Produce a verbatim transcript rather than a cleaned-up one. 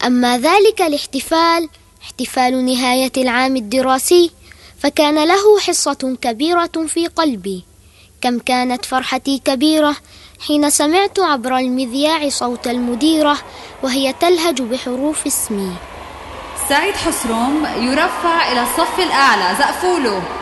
أما ذلك الاحتفال، احتفال نهاية العام الدراسي، فكان له حصة كبيرة في قلبي. كم كانت فرحتي كبيرة حين سمعت عبر المذياع صوت المديرة وهي تلهج بحروف اسمي. سعيد حسروم يرفع إلى الصف الأعلى، زقفوله.